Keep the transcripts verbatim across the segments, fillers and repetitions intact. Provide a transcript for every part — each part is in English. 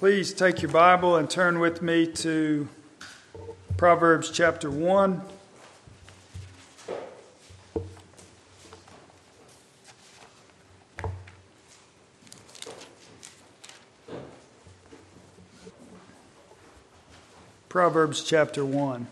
Please take your Bible and turn with me to Proverbs chapter one. Proverbs chapter one.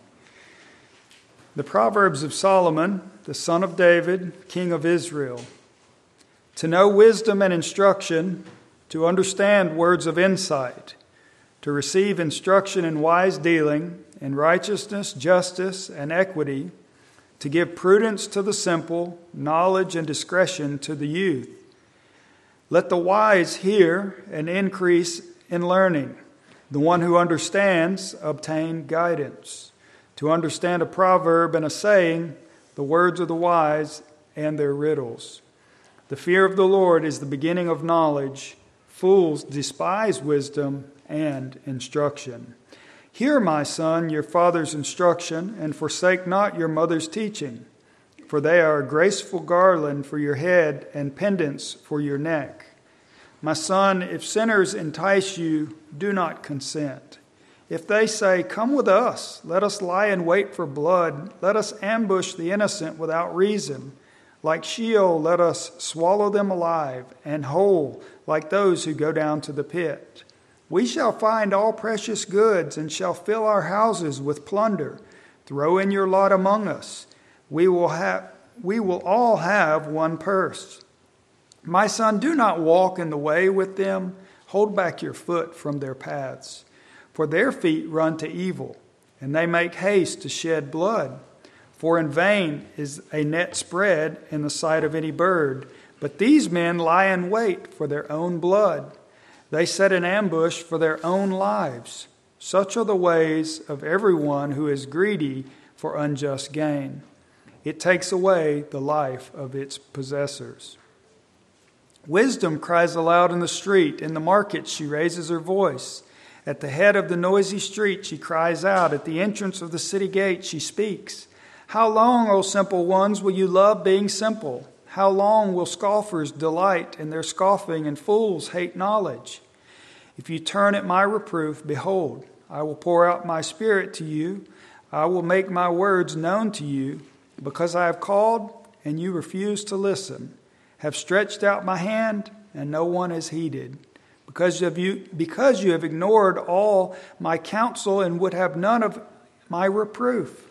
The Proverbs of Solomon, the son of David, king of Israel. To know wisdom and instruction, to understand words of insight, to receive instruction in wise dealing, in righteousness, justice, and equity, to give prudence to the simple, knowledge and discretion to the youth. Let the wise hear and increase in learning. The one who understands obtain guidance. To understand a proverb and a saying, the words of the wise and their riddles. The fear of the Lord is the beginning of knowledge. Fools despise wisdom and instruction. Hear, my son, your father's instruction, and forsake not your mother's teaching, for they are a graceful garland for your head and pendants for your neck. My son, if sinners entice you, do not consent. If they say, "Come with us, let us lie in wait for blood, let us ambush the innocent without reason. Like Sheol, let us swallow them alive, and whole, like those who go down to the pit. We shall find all precious goods, and shall fill our houses with plunder. Throw in your lot among us. We will have, we will all have one purse. My son, do not walk in the way with them. Hold back your foot from their paths. For their feet run to evil, and they make haste to shed blood. For in vain is a net spread in the sight of any bird. But these men lie in wait for their own blood. They set an ambush for their own lives. Such are the ways of everyone who is greedy for unjust gain. It takes away the life of its possessors. Wisdom cries aloud in the street. In the market she raises her voice. At the head of the noisy street she cries out. At the entrance of the city gate she speaks. How long, O simple ones, will you love being simple? How long will scoffers delight in their scoffing and fools hate knowledge? If you turn at my reproof, behold, I will pour out my spirit to you. I will make my words known to you, because I have called and you refuse to listen, have stretched out my hand and no one has heeded. Because of you, because you have ignored all my counsel and would have none of my reproof.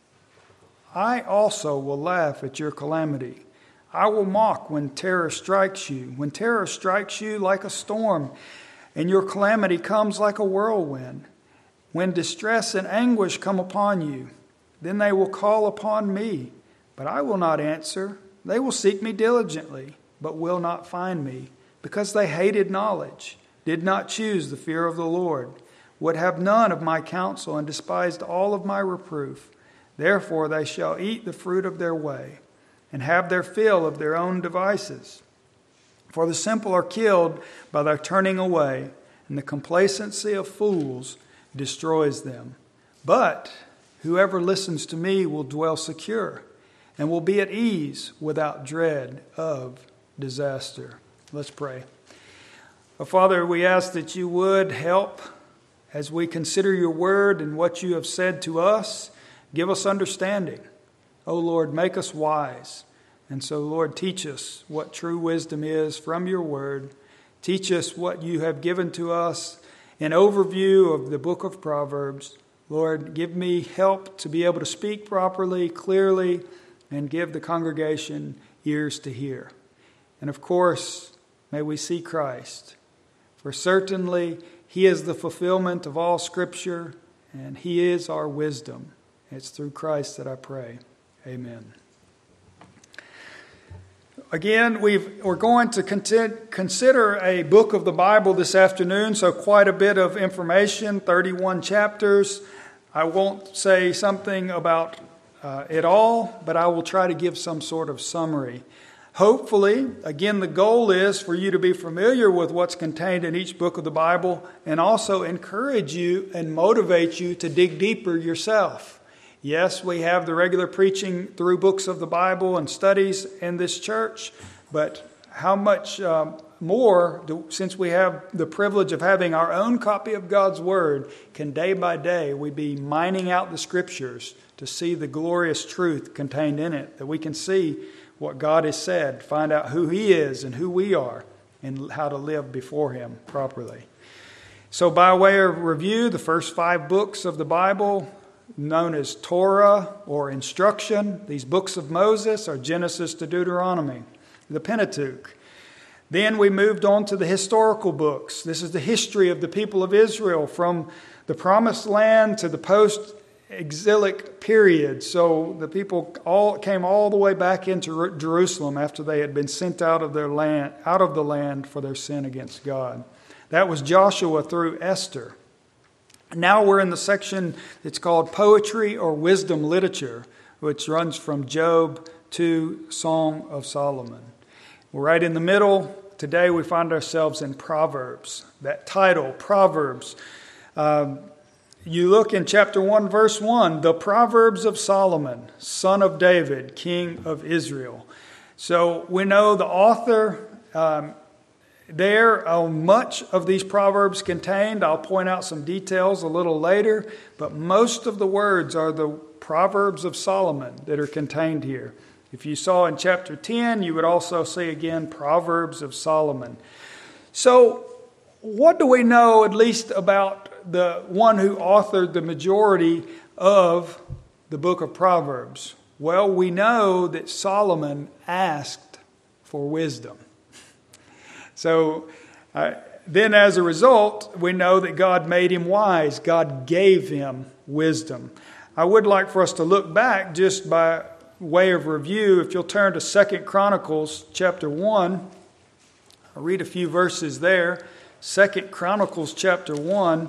I also will laugh at your calamity. I will mock when terror strikes you. When terror strikes you like a storm, and your calamity comes like a whirlwind. When distress and anguish come upon you, then they will call upon me, but I will not answer. They will seek me diligently, but will not find me, because they hated knowledge, did not choose the fear of the Lord, would have none of my counsel, and despised all of my reproof. Therefore they shall eat the fruit of their way, and have their fill of their own devices. For the simple are killed by their turning away, and the complacency of fools destroys them. But whoever listens to me will dwell secure, and will be at ease without dread of disaster. Let's pray. Oh, Father, we ask that you would help as we consider your word and what you have said to us. Give us understanding. Oh Lord, make us wise. And so, Lord, teach us what true wisdom is from your word. Teach us what you have given to us, an overview of the book of Proverbs. Lord, give me help to be able to speak properly, clearly, and give the congregation ears to hear. And of course, may we see Christ. For certainly he is the fulfillment of all Scripture, and he is our wisdom. It's through Christ that I pray. Amen. Again, we've, we're going to consider a book of the Bible this afternoon, so quite a bit of information, thirty-one chapters. I won't say something about uh, it all, but I will try to give some sort of summary. Hopefully, again, the goal is for you to be familiar with what's contained in each book of the Bible and also encourage you and motivate you to dig deeper yourself. Yes, we have the regular preaching through books of the Bible and studies in this church, but how much um, more, since we have the privilege of having our own copy of God's Word, can day by day we be mining out the Scriptures to see the glorious truth contained in it, that we can see what God has said, find out who He is and who we are, and how to live before Him properly. So by way of review, the first five books of the Bible, known as Torah or instruction, these books of Moses are Genesis to Deuteronomy, the Pentateuch. Then we moved on to the historical books. This is the history of the people of Israel from the Promised Land to the post-exilic period. So the people all came all the way back into Jerusalem after they had been sent out of their land, out of the land for their sin against God. That was Joshua through Esther. Now we're in the section that's called Poetry or Wisdom Literature, which runs from Job to Song of Solomon. We're right in the middle. Today we find ourselves in Proverbs. That title, Proverbs. Um, you look in chapter one, verse one, the Proverbs of Solomon, son of David, king of Israel. So we know the author um, there, uh, much of these Proverbs contained. I'll point out some details a little later, but most of the words are the Proverbs of Solomon that are contained here. If you saw in chapter ten, you would also see again Proverbs of Solomon. So what do we know at least about the one who authored the majority of the book of Proverbs? Well, we know that Solomon asked for wisdom. So uh, then as a result, we know that God made him wise. God gave him wisdom. I would like for us to look back just by way of review. If you'll turn to Second Chronicles chapter one, I'll read a few verses there. Second Chronicles chapter one.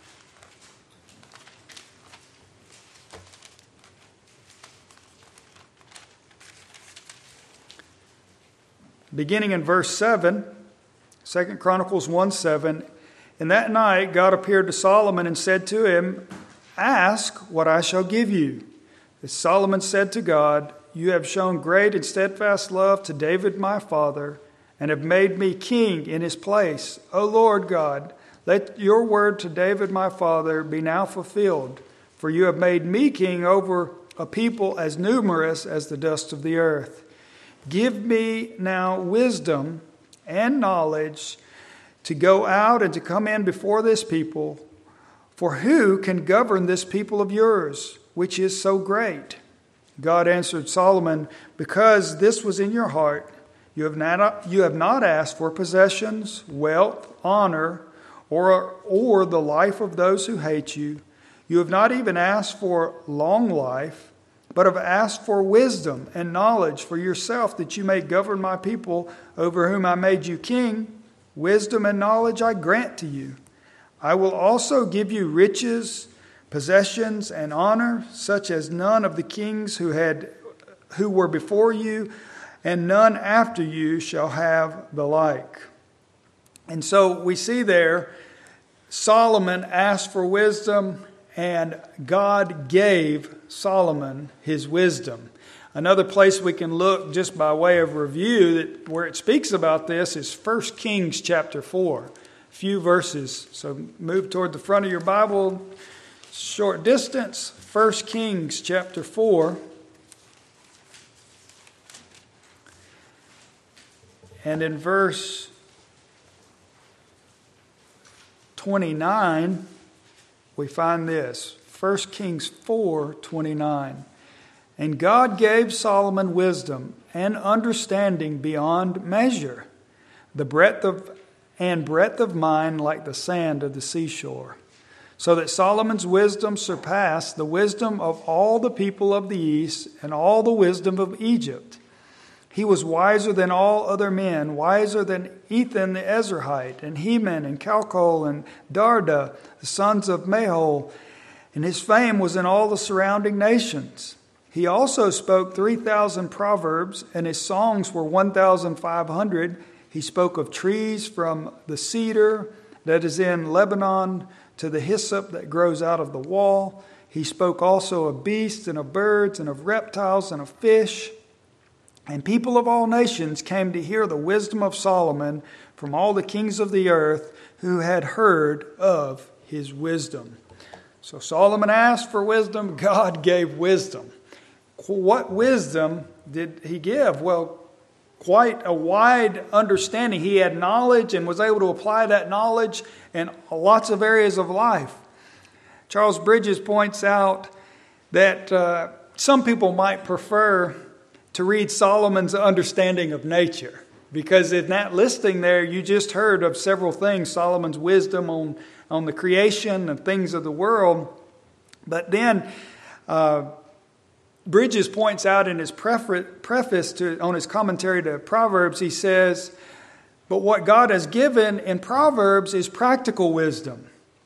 Beginning in verse seven, Second Chronicles one seven, "And that night God appeared to Solomon and said to him, 'Ask what I shall give you.' As Solomon said to God, 'You have shown great and steadfast love to David my father, and have made me king in his place. O Lord God, let your word to David my father be now fulfilled. For you have made me king over a people as numerous as the dust of the earth. Give me now wisdom and knowledge to go out and to come in before this people. For who can govern this people of yours, which is so great?' God answered Solomon, 'Because this was in your heart, you have not, you have not asked for possessions, wealth, honor, or, or the life of those who hate you. You have not even asked for long life, but have asked for wisdom and knowledge for yourself, that you may govern my people over whom I made you king. Wisdom and knowledge I grant to you. I will also give you riches, possessions, and honor, such as none of the kings who had who were before you, and none after you shall have the like.'" And so we see there, Solomon asked for wisdom, and God gave Solomon his wisdom. Another place we can look just by way of review that where it speaks about this is First Kings chapter four. A few verses. So move toward the front of your Bible, short distance. First Kings chapter four. And in verse twenty-nine, we find this. First Kings four twenty-nine. "And God gave Solomon wisdom and understanding beyond measure, the breadth of and breadth of mind like the sand of the seashore, so that Solomon's wisdom surpassed the wisdom of all the people of the east and all the wisdom of Egypt. He was wiser than all other men, wiser than Ethan the Ezrahite, and Heman, and Calcol, and Darda, the sons of Mahol, and his fame was in all the surrounding nations. He also spoke three thousand proverbs, and his songs were one thousand five hundred. He spoke of trees from the cedar that is in Lebanon to the hyssop that grows out of the wall. He spoke also of beasts and of birds and of reptiles and of fish. And people of all nations came to hear the wisdom of Solomon from all the kings of the earth who had heard of his wisdom. So Solomon asked for wisdom. God gave wisdom. What wisdom did he give? Well, quite a wide understanding. He had knowledge and was able to apply that knowledge in lots of areas of life. Charles Bridges points out that uh, some people might prefer to read Solomon's understanding of nature, because in that listing there, you just heard of several things, Solomon's wisdom on, on the creation and things of the world. But then uh, Bridges points out in his preface to on his commentary to Proverbs, he says, but what God has given in Proverbs is practical wisdom.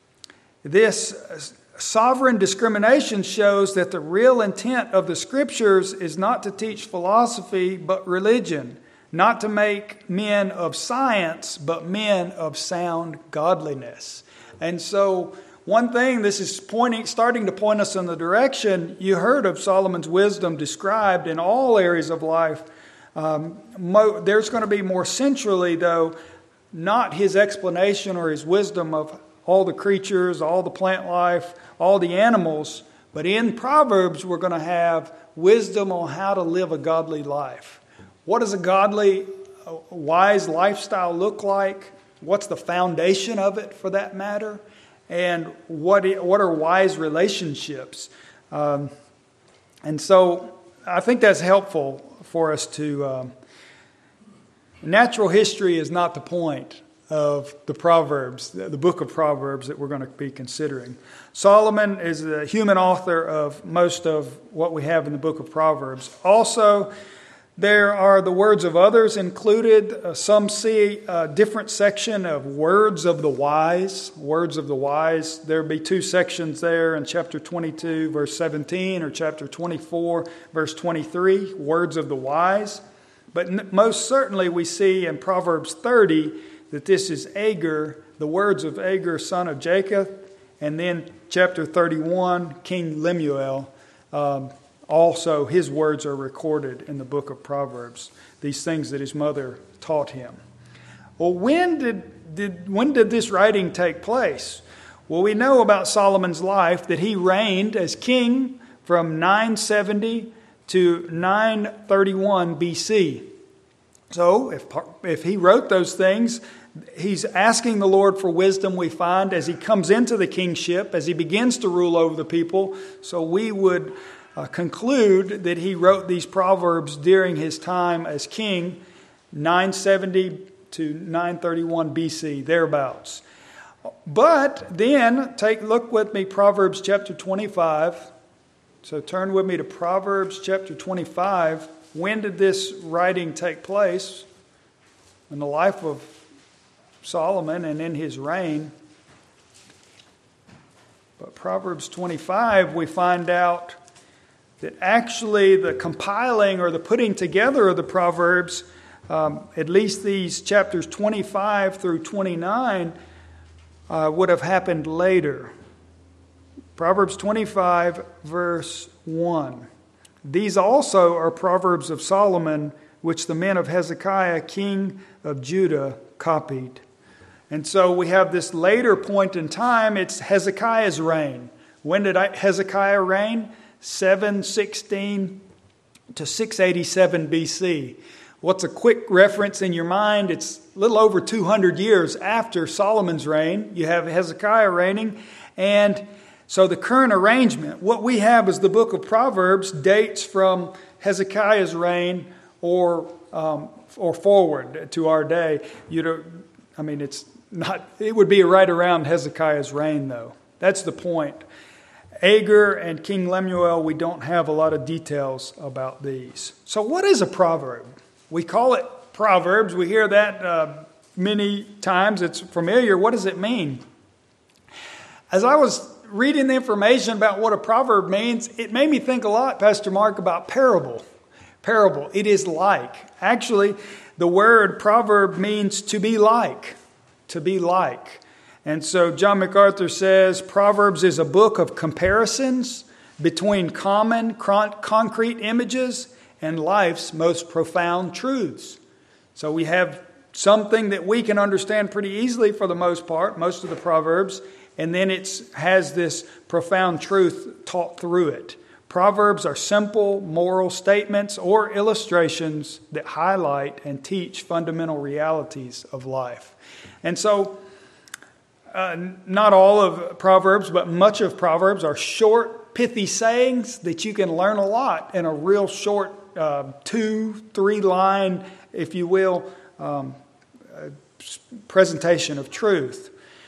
This sovereign discrimination shows that the real intent of the Scriptures is not to teach philosophy, but religion, not to make men of science, but men of sound godliness. And so one thing, this is pointing, starting to point us in the direction, you heard of Solomon's wisdom described in all areas of life. Um, mo- there's going to be more centrally, though, not his explanation or his wisdom of all the creatures, all the plant life, all the animals, but in Proverbs we're going to have wisdom on how to live a godly life. What does a godly, wise lifestyle look like? What's the foundation of it, for that matter? And what what are wise relationships? Um, and so I think that's helpful for us to... Um, natural history is not the point of the Proverbs, the book of Proverbs that we're going to be considering. Solomon is the human author of most of what we have in the book of Proverbs. Also, there are the words of others included. Uh, some see a different section of words of the wise. Words of the wise. There will be two sections there in chapter twenty-two, verse seventeen, or chapter twenty-four, verse twenty-three. Words of the wise. But most certainly we see in Proverbs thirty that this is Agur, the words of Agur, son of Jacob. And then chapter thirty-one, King Lemuel. Um, Also, his words are recorded in the book of Proverbs, these things that his mother taught him. Well, when did, did, when did this writing take place? Well, we know about Solomon's life that he reigned as king from nine seventy to nine thirty-one B C. So, if, if he wrote those things, he's asking the Lord for wisdom, we find, as he comes into the kingship, as he begins to rule over the people. So we would Uh, conclude that he wrote these Proverbs during his time as king, nine seventy to nine thirty-one B C, thereabouts. But then, take look with me, Proverbs chapter twenty-five. So turn with me to Proverbs chapter twenty-five. When did this writing take place? In the life of Solomon and in his reign. But Proverbs twenty-five, we find out that actually the compiling or the putting together of the Proverbs, um, at least these chapters twenty-five through twenty-nine, uh, would have happened later. Proverbs twenty-five, verse one. These also are Proverbs of Solomon, which the men of Hezekiah, king of Judah, copied. And so we have this later point in time. It's Hezekiah's reign. When did Hezekiah reign? seven sixteen to six eighty-seven B C. What's a quick reference in your mind? It's a little over two hundred years after Solomon's reign. You have Hezekiah reigning. And so the current arrangement, what we have is the book of Proverbs dates from Hezekiah's reign or um, or forward to our day. You know, I mean, it's not. It would be right around Hezekiah's reign, though. That's the point. Agur and King Lemuel, we don't have a lot of details about these. So what is a proverb? We call it Proverbs. We hear that uh, many times. It's familiar. What does it mean? As I was reading the information about what a proverb means, it made me think a lot, Pastor Mark, about parable. Parable. It is like. Actually, the word proverb means to be like. To be like. And so John MacArthur says Proverbs is a book of comparisons between common, concrete images and life's most profound truths. So we have something that we can understand pretty easily for the most part, most of the Proverbs, and then it has this profound truth taught through it. Proverbs are simple moral statements or illustrations that highlight and teach fundamental realities of life. And so, uh, not all of Proverbs, but much of Proverbs are short, pithy sayings that you can learn a lot in a real short uh, two, three line, if you will, um, uh, presentation of truth.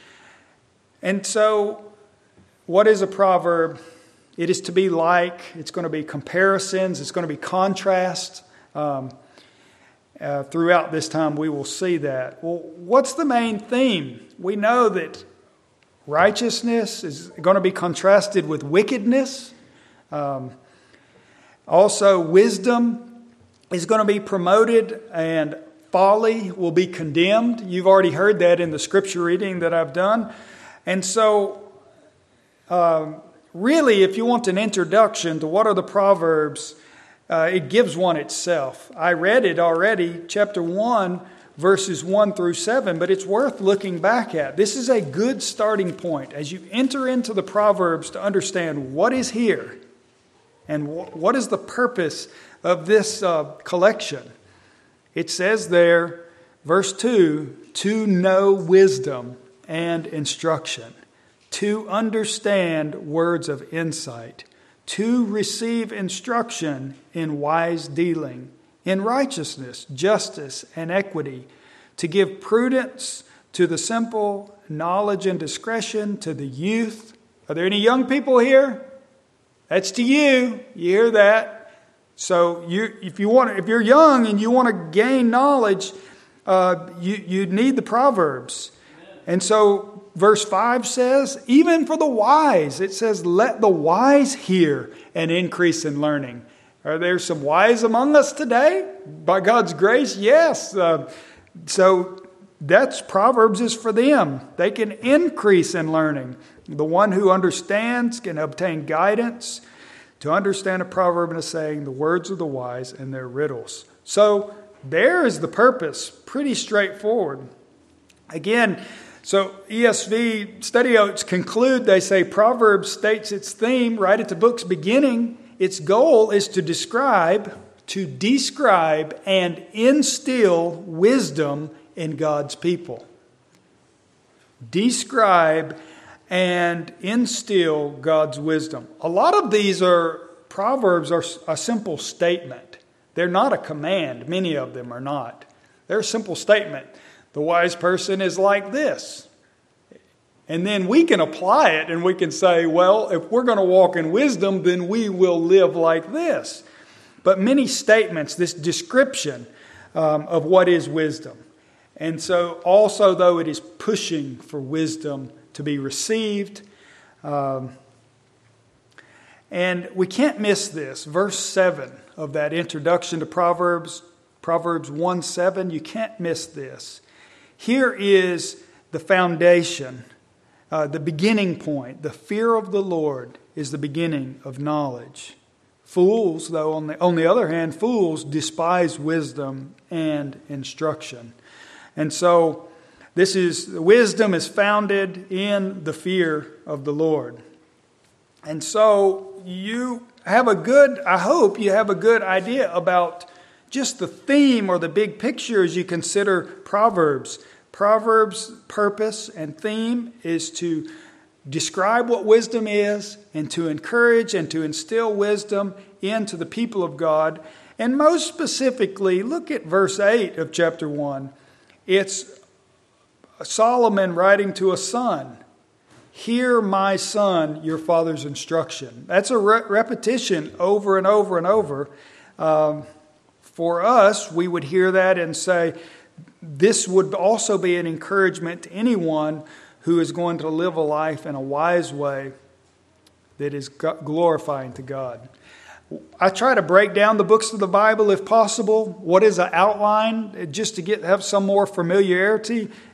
And so, what is a proverb? It is to be like, it's going to be comparisons, it's going to be contrast. Um, uh, throughout this time we will see that. Well, what's the main theme? We know that righteousness is going to be contrasted with wickedness. Um, also, wisdom is going to be promoted and folly will be condemned. You've already heard that in the scripture reading that I've done. And so, um, really, if you want an introduction to what are the Proverbs, uh, it gives one itself. I read it already, chapter one, verses one through seven, but it's worth looking back at. This is a good starting point as you enter into the Proverbs to understand what is here and wh- what is the purpose of this uh, collection. It says there, verse two, to know wisdom and instruction, to understand words of insight, to receive instruction in wise dealing, in righteousness, justice, and equity, to give prudence to the simple, knowledge and discretion to the youth. Are there any young people here? That's to you. You hear that? So you, if you want, if you're young and you want to gain knowledge, uh, you you need the Proverbs. And so verse five says, even for the wise, it says, let the wise hear and increase in learning. Are there some wise among us today? By God's grace, yes. Uh, so that's Proverbs is for them. They can increase in learning. The one who understands can obtain guidance. To understand a proverb and a saying, the words of the wise and their riddles. So there is the purpose. Pretty straightforward. Again, so E S V study notes conclude, they say Proverbs states its theme right at the book's beginning. Its goal is to describe, to describe and instill wisdom in God's people. Describe and instill God's wisdom. A lot of these are, Proverbs are a simple statement. They're not a command. Many of them are not. They're a simple statement. The wise person is like this. And then we can apply it and we can say, well, if we're going to walk in wisdom, then we will live like this. But many statements, this description um, of what is wisdom. And so also, though, it is pushing for wisdom to be received. Um, and we can't miss this. Verse seven of that introduction to Proverbs, Proverbs one seven, you can't miss this. Here is the foundation, uh, the beginning point. The fear of the Lord is the beginning of knowledge. Fools, though, on the, on the other hand, fools despise wisdom and instruction. And so this is, wisdom is founded in the fear of the Lord. And so you have a good, I hope you have a good idea about just the theme or the big picture as you consider Proverbs. Proverbs' purpose and theme is to describe what wisdom is and to encourage and to instill wisdom into the people of God. And most specifically, look at verse eight of chapter one. It's Solomon writing to a son. Hear, my son, your father's instruction. That's a re- repetition over and over and over. Um, for us, we would hear that and say, this would also be an encouragement to anyone who is going to live a life in a wise way that is glorifying to God. I try to break down the books of the Bible if possible. What is an outline? Just to get have some more familiarity.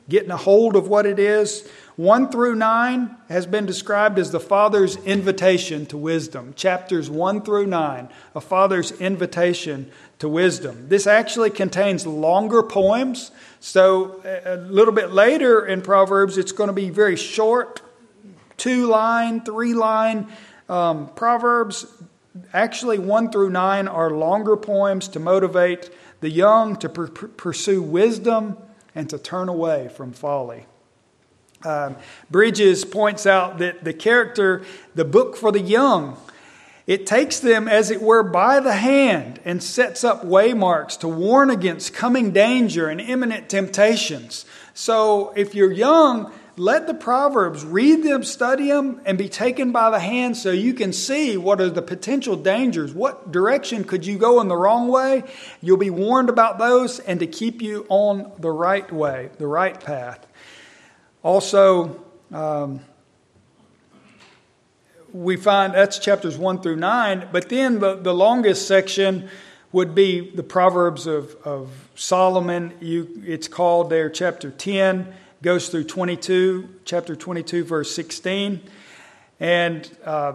getting a hold of what it is. one through nine has been described as the Father's invitation to wisdom. Chapters one through nine, a Father's invitation to wisdom. This actually contains longer poems. So a little bit later in Proverbs, it's going to be very short, two-line, three-line um, Proverbs. Actually, one through nine are longer poems to motivate the young to per- pursue wisdom and to turn away from folly. Um, Bridges points out that the character, the book for the young, it takes them, as it were, by the hand and sets up waymarks to warn against coming danger and imminent temptations. So if you're young, let the Proverbs, read them, study them, and be taken by the hand so you can see what are the potential dangers. What direction could you go in the wrong way? You'll be warned about those and to keep you on the right way, the right path. Also, um, we find that's chapters one through nine, but then the, the longest section would be the Proverbs of, of Solomon. You, it's called there chapter ten. Goes through twenty-two, chapter twenty-two, verse sixteen. And uh,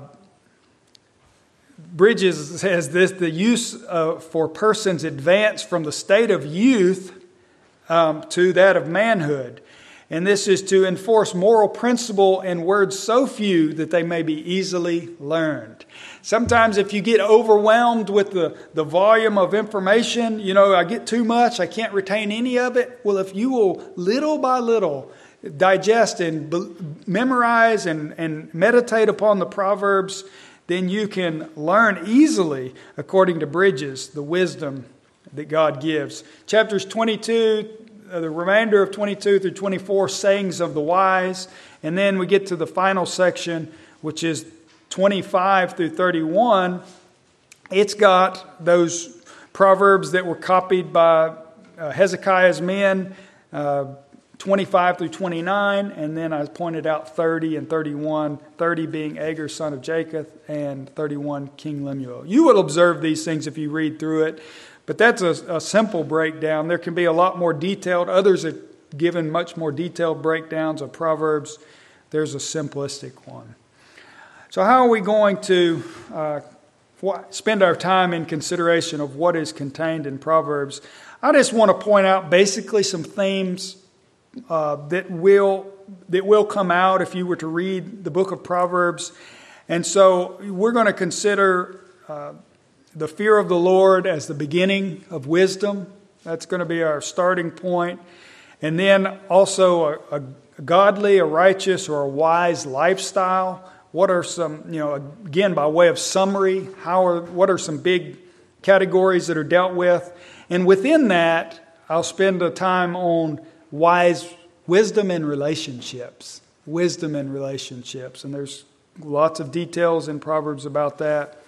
Bridges says this, the use uh, for persons advanced from the state of youth um, to that of manhood. And this is to enforce moral principle in words so few that they may be easily learned. Sometimes if you get overwhelmed with the, the volume of information, you know, I get too much, I can't retain any of it. Well, if you will little by little digest and be, memorize and, and meditate upon the Proverbs, then you can learn easily, according to Bridges, the wisdom that God gives. Chapters twenty-two, the remainder of twenty-two through twenty-four, sayings of the wise. And then we get to the final section, which is twenty-five through thirty-one. It's got those proverbs that were copied by uh, Hezekiah's men, uh, twenty-five through twenty-nine, and then I pointed out thirty and thirty-one, thirty being Agur, son of Jacob, and thirty-one, King Lemuel. You will observe these things if you read through it, but that's a, a simple breakdown. There can be a lot more detailed. Others have given much more detailed breakdowns of Proverbs. There's a simplistic one. So how are we going to uh, spend our time in consideration of what is contained in Proverbs? I just want to point out basically some themes uh, that will that will come out if you were to read the book of Proverbs. And so we're going to consider uh, the fear of the Lord as the beginning of wisdom. That's going to be our starting point. And then also a, a godly, a righteous, or a wise lifestyle. What are some, you know, again, by way of summary, how are what are some big categories that are dealt with? And within that, I'll spend the time on wise wisdom in relationships. Wisdom in relationships. And there's lots of details in Proverbs about that.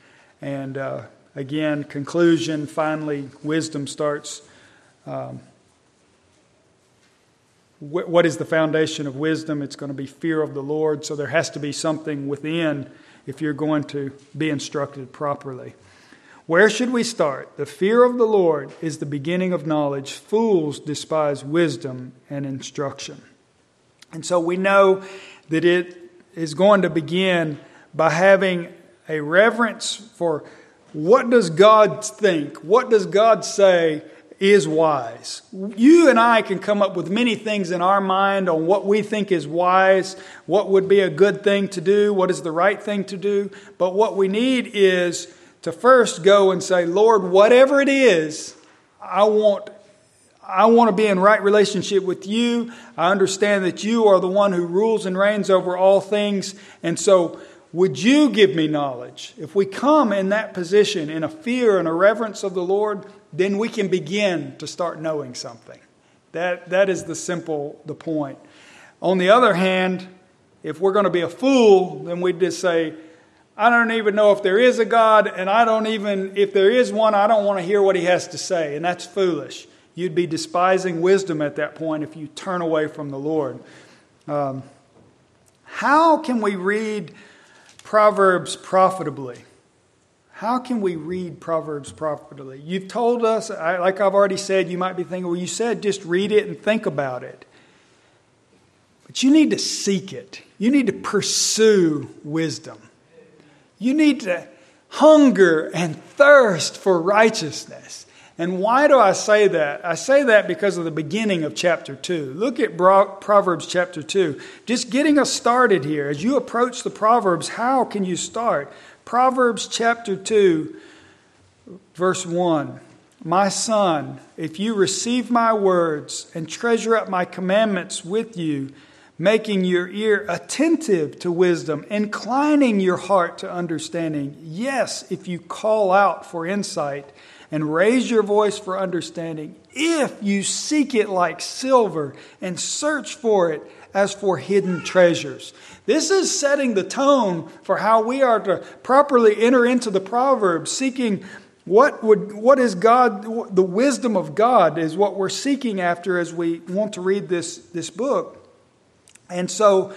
And uh, again, conclusion, finally, wisdom starts. Um, wh- what is the foundation of wisdom? It's going to be fear of the Lord. So there has to be something within if you're going to be instructed properly. Where should we start? The fear of the Lord is the beginning of knowledge. Fools despise wisdom and instruction. And so we know that it is going to begin by having a reverence for what does God think? What does God say is wise? You and I can come up with many things in our mind on what we think is wise, what would be a good thing to do, what is the right thing to do. But what we need is to first go and say, Lord, whatever it is, I want I want to be in right relationship with you. I understand that you are the one who rules and reigns over all things. And so would you give me knowledge? If we come in that position, in a fear and a reverence of the Lord, then we can begin to start knowing something. That, that is the simple, the point. On the other hand, if we're going to be a fool, then we just say, I don't even know if there is a God, and I don't even, if there is one, I don't want to hear what he has to say. And that's foolish. You'd be despising wisdom at that point if you turn away from the Lord. Um, how can we read Proverbs profitably? How can we read Proverbs profitably? You've told us, like I've already said, you might be thinking, well, you said just read it and think about it. But you need to seek it. You need to pursue wisdom. You need to hunger and thirst for righteousness. And why do I say that? I say that because of the beginning of chapter two. Look at Proverbs chapter two. Just getting us started here. As you approach the Proverbs, how can you start? Proverbs chapter two, verse one. My son, if you receive my words and treasure up my commandments with you, making your ear attentive to wisdom, inclining your heart to understanding. Yes, if you call out for insight and raise your voice for understanding, if you seek it like silver and search for it as for hidden treasures. This is setting the tone for how we are to properly enter into the Proverbs, seeking what would what is God, the wisdom of God is what we're seeking after as we want to read this, this book. And so,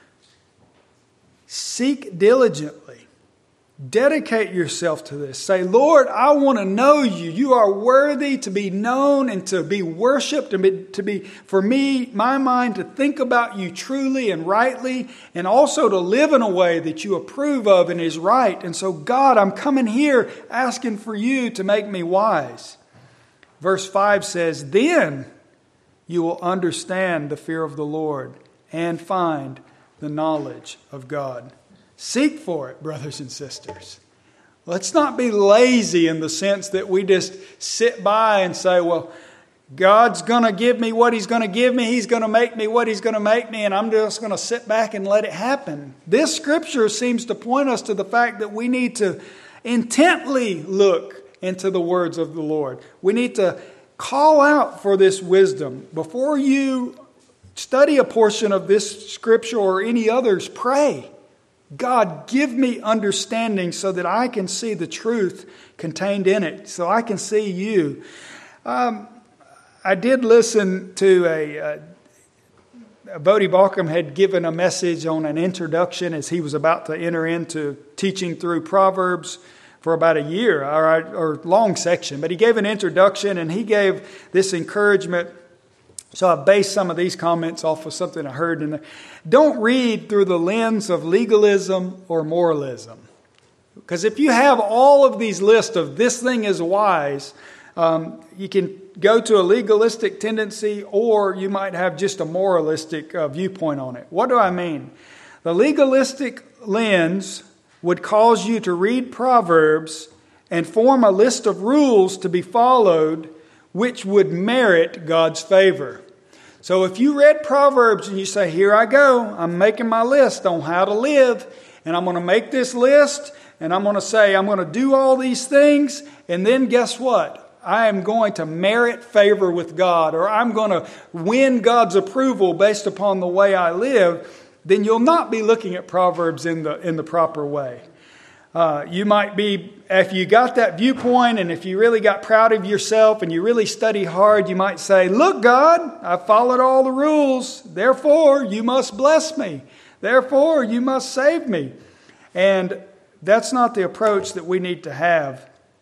seek diligently. Dedicate yourself to this. Say, Lord, I want to know you. You are worthy to be known and to be worshipped and be, to be, for me, my mind, to think about you truly and rightly, and also to live in a way that you approve of and is right. And so, God, I'm coming here asking for you to make me wise. Verse five says, then you will understand the fear of the Lord and find the knowledge of God. Seek for it, brothers and sisters. Let's not be lazy in the sense that we just sit by and say, well, God's going to give me what He's going to give me. He's going to make me what He's going to make me, and I'm just going to sit back and let it happen. This scripture seems to point us to the fact that we need to intently look into the words of the Lord. We need to call out for this wisdom. Before you study a portion of this scripture or any others, pray. God, give me understanding so that I can see the truth contained in it, so I can see you. Um, I did listen to a, uh, Bodie Balcom had given a message on an introduction as he was about to enter into teaching through Proverbs for about a year, or, or long section. But he gave an introduction and he gave this encouragement. So I based some of these comments off of something I heard. And don't read through the lens of legalism or moralism. Because if you have all of these lists of this thing is wise, um, you can go to a legalistic tendency, or you might have just a moralistic uh, viewpoint on it. What do I mean? The legalistic lens would cause you to read Proverbs and form a list of rules to be followed which would merit God's favor. So if you read Proverbs and you say, here I go, I'm making my list on how to live, and I'm going to make this list, and I'm going to say I'm going to do all these things, and then guess what? I am going to merit favor with God, or I'm going to win God's approval based upon the way I live, then you'll not be looking at Proverbs in the in the proper way. Uh, you might be, if you got that viewpoint and if you really got proud of yourself and you really study hard, you might say, look, God, I followed all the rules. Therefore, you must bless me. Therefore, you must save me. And that's not the approach that we need to have.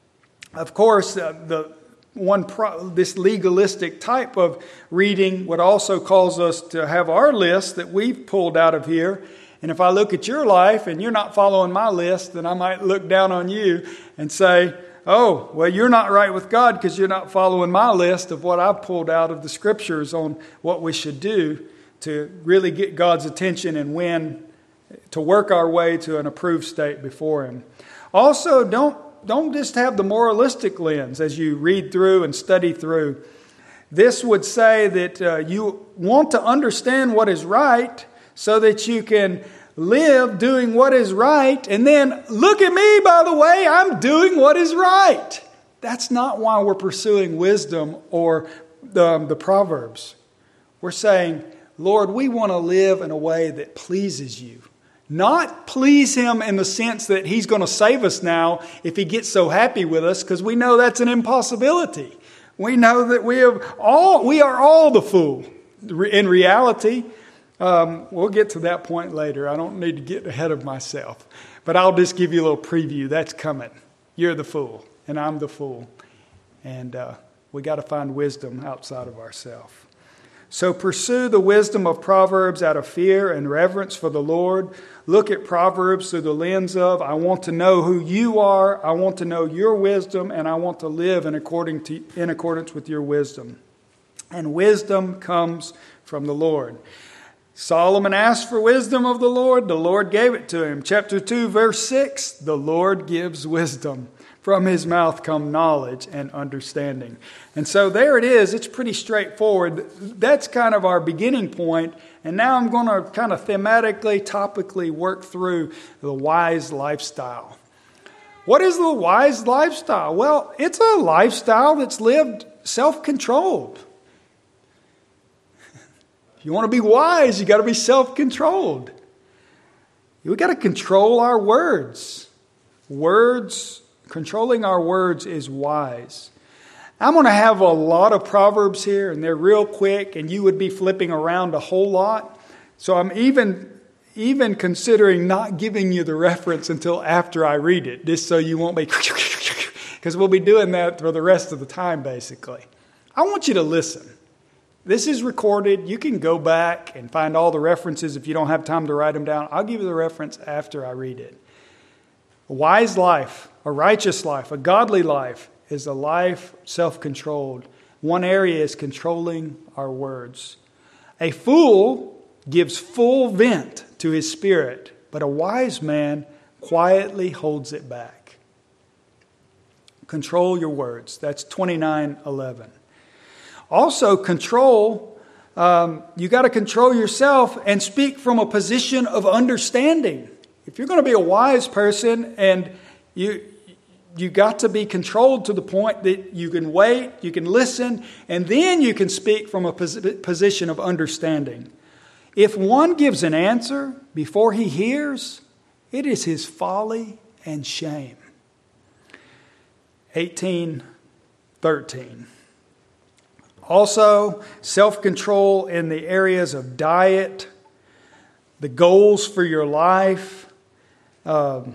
Of course, uh, the one pro- this legalistic type of reading would also cause us to have our list that we've pulled out of here. And if I look at your life and you're not following my list, then I might look down on you and say, oh, well, you're not right with God because you're not following my list of what I've pulled out of the scriptures on what we should do to really get God's attention and win, to work our way to an approved state before Him. Also, don't, don't just have the moralistic lens as you read through and study through. This would say that uh, you want to understand what is right, so that you can live doing what is right. And then, look at me, by the way, I'm doing what is right. That's not why we're pursuing wisdom or the, the Proverbs. We're saying, Lord, we want to live in a way that pleases you. Not please Him in the sense that He's going to save us now if He gets so happy with us, because we know that's an impossibility. We know that we have all we are all the fool in reality. Um, we'll get to that point later. I don't need to get ahead of myself. But I'll just give you a little preview. That's coming. You're the fool, and I'm the fool. And uh, we got to find wisdom outside of ourselves. So pursue the wisdom of Proverbs out of fear and reverence for the Lord. Look at Proverbs through the lens of, I want to know who you are, I want to know your wisdom, and I want to live in, according to, in accordance with your wisdom. And wisdom comes from the Lord. Solomon asked for wisdom of the Lord. The Lord gave it to him. Chapter two, verse six, the Lord gives wisdom. From his mouth come knowledge and understanding. And so there it is. It's pretty straightforward. That's kind of our beginning point. And now I'm going to kind of thematically, topically work through the wise lifestyle. What is the wise lifestyle? Well, it's a lifestyle that's lived self-controlled. If you want to be wise, you got to be self-controlled. We got to control our words. Words Controlling our words is wise. I'm going to have a lot of Proverbs here, and they're real quick, and you would be flipping around a whole lot. So I'm even, even considering not giving you the reference until after I read it, just so you won't be, because we'll be doing that for the rest of the time, basically. I want you to listen. This is recorded. You can go back and find all the references if you don't have time to write them down. I'll give you the reference after I read it. A wise life, a righteous life, a godly life is a life self-controlled. One area is controlling our words. A fool gives full vent to his spirit, but a wise man quietly holds it back. Control your words. That's twenty-nine eleven. Also, control, um, you got to control yourself and speak from a position of understanding. If you're going to be a wise person, and you you got to be controlled to the point that you can wait, you can listen, and then you can speak from a pos- position of understanding. If one gives an answer before he hears, it is his folly and shame. eighteen thirteen. Also, self-control in the areas of diet, the goals for your life. Um,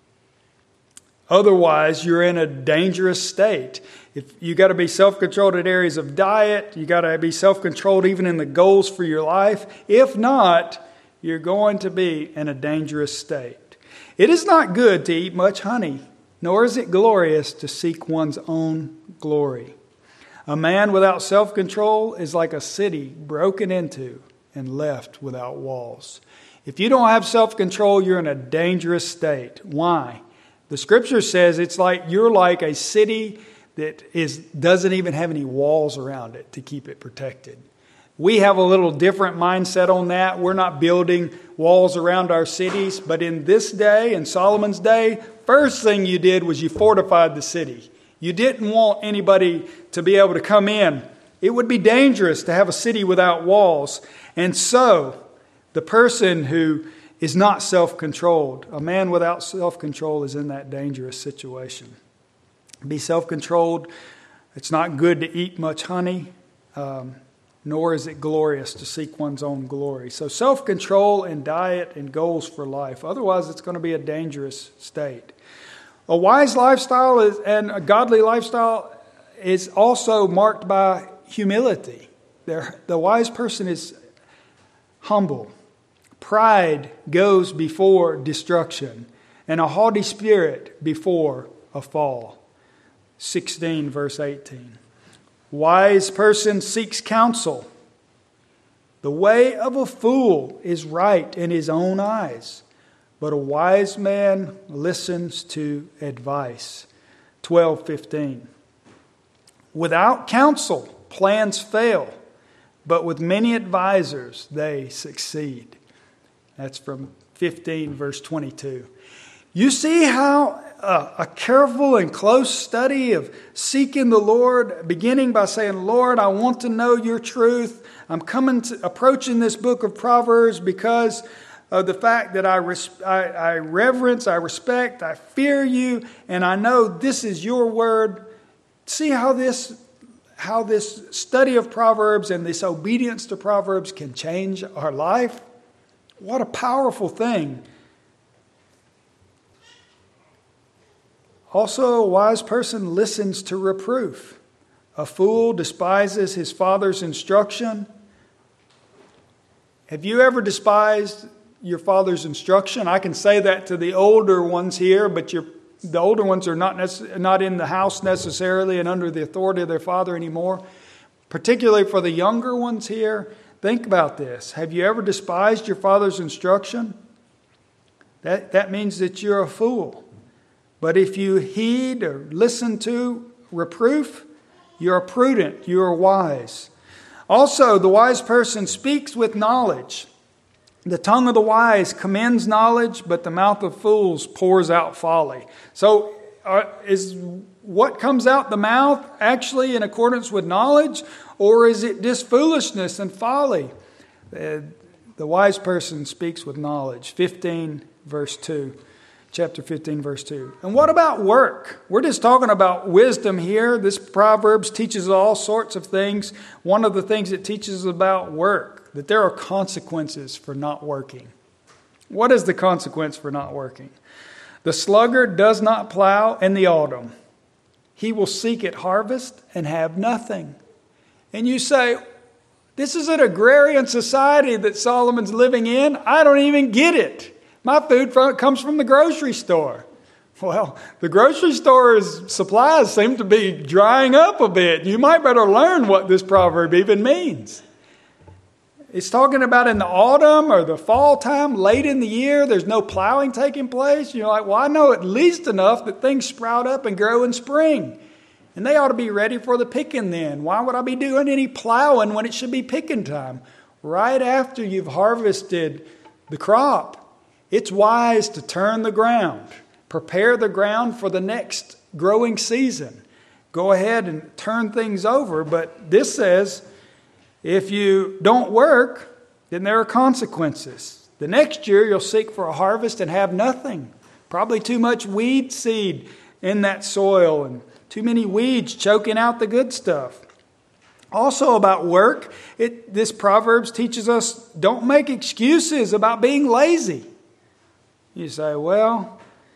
otherwise, you're in a dangerous state. If you got to be self-controlled in areas of diet, you got to be self-controlled even in the goals for your life. If not, you're going to be in a dangerous state. It is not good to eat much honey, nor is it glorious to seek one's own glory. A man without self-control is like a city broken into and left without walls. If you don't have self-control, you're in a dangerous state. Why? The scripture says it's like you're like a city that is doesn't even have any walls around it to keep it protected. We have a little different mindset on that. We're not building walls around our cities, but in this day, in Solomon's day, first thing you did was you fortified the city. You didn't want anybody to be able to come in. It would be dangerous to have a city without walls. And so, the person who is not self-controlled, a man without self-control is in that dangerous situation. Be self-controlled. It's not good to eat much honey, um, nor is it glorious to seek one's own glory. So self-control and diet and goals for life. Otherwise, it's going to be a dangerous state. A wise lifestyle is, and a godly lifestyle is also marked by humility. They're, the wise person is humble. Pride goes before destruction, and a haughty spirit before a fall. sixteen, verse eighteen. Wise person seeks counsel. The way of a fool is right in his own eyes, but a wise man listens to advice. twelve fifteen. Without counsel, plans fail, but with many advisors, they succeed. That's from fifteen, verse twenty-two. You see how uh, a careful and close study of seeking the Lord, beginning by saying, Lord, I want to know your truth. I'm coming to, approaching this book of Proverbs because of the fact that I, res- I, I reverence, I respect, I fear you, and I know this is your word. See how this, how this study of Proverbs and this obedience to Proverbs can change our life? What a powerful thing. Also, a wise person listens to reproof. A fool despises his father's instruction, Have you ever despised your father's instruction? I can say that to the older ones here, but you're, the older ones are not nece- not in the house necessarily and under the authority of their father anymore. Particularly for the younger ones here, think about this. Have you ever despised your father's instruction? That, that means that you're a fool. But if you heed or listen to reproof, you're prudent, you're wise. Also, the wise person speaks with knowledge. The tongue of the wise commends knowledge, but the mouth of fools pours out folly. So, uh, is what comes out the mouth actually in accordance with knowledge, or is it just foolishness and folly? Uh, the wise person speaks with knowledge. fifteen, verse two. Chapter fifteen, verse two. And what about work? We're just talking about wisdom here. This Proverbs teaches all sorts of things. One of the things it teaches about work, that there are consequences for not working. What is the consequence for not working? The sluggard does not plow in the autumn. He will seek at harvest and have nothing. And you say, this is an agrarian society that Solomon's living in. I don't even get it. My food from, comes from the grocery store. Well, the grocery store's supplies seem to be drying up a bit. You might better learn what this proverb even means. It's talking about in the autumn or the fall time, late in the year, there's no plowing taking place. You're like, well, I know at least enough that things sprout up and grow in spring. And they ought to be ready for the picking then. Why would I be doing any plowing when it should be picking time? Right after you've harvested the crop. It's wise to turn the ground, prepare the ground for the next growing season. Go ahead and turn things over. But this says, if you don't work, then there are consequences. The next year you'll seek for a harvest and have nothing. Probably too much weed seed in that soil and too many weeds choking out the good stuff. Also about work, it, this Proverbs teaches us don't make excuses about being lazy. You say, well,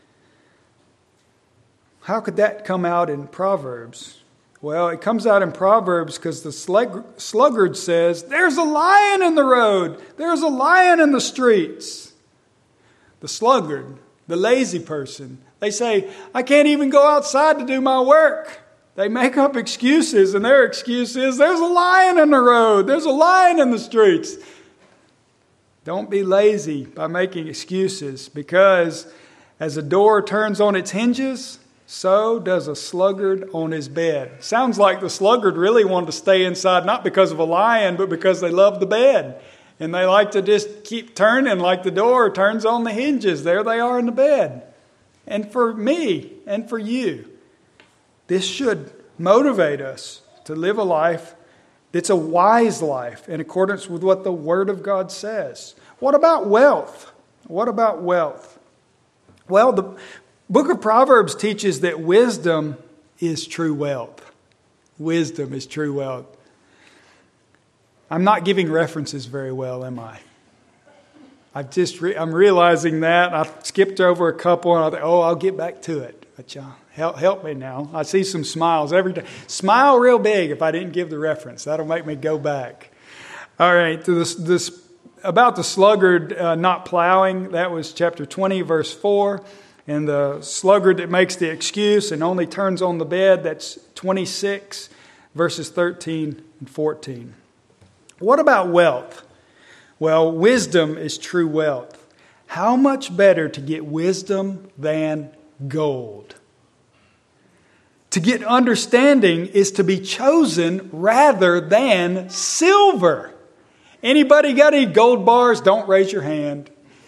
how could that come out in Proverbs? Well, it comes out in Proverbs because the sluggard says, there's a lion in the road. There's a lion in the streets. The sluggard, the lazy person, they say, I can't even go outside to do my work. They make up excuses, and their excuse is, there's a lion in the road. There's a lion in the streets. Don't be lazy by making excuses, because as a door turns on its hinges, so does a sluggard on his bed. Sounds like the sluggard really wanted to stay inside, not because of a lion, but because they love the bed. And they like to just keep turning like the door turns on the hinges. There they are in the bed. And for me and for you, this should motivate us to live a life that's a wise life in accordance with what the Word of God says. What about wealth? What about wealth? Well, the book of Proverbs teaches that wisdom is true wealth. Wisdom is true wealth. I'm not giving references very well, am I? I've just re- I'm realizing that. I skipped over a couple and I thought, oh, I'll get back to it. But y'all, help, help me now. I see some smiles every day. Smile real big if I didn't give the reference. That'll make me go back. All right, to this, this about the sluggard uh, not plowing. That was chapter twenty, verse four. And the sluggard that makes the excuse and only turns on the bed. That's twenty-six, verses thirteen and fourteen. What about wealth? Well, wisdom is true wealth. How much better to get wisdom than gold? To get understanding is to be chosen rather than silver. Anybody got any gold bars? Don't raise your hand.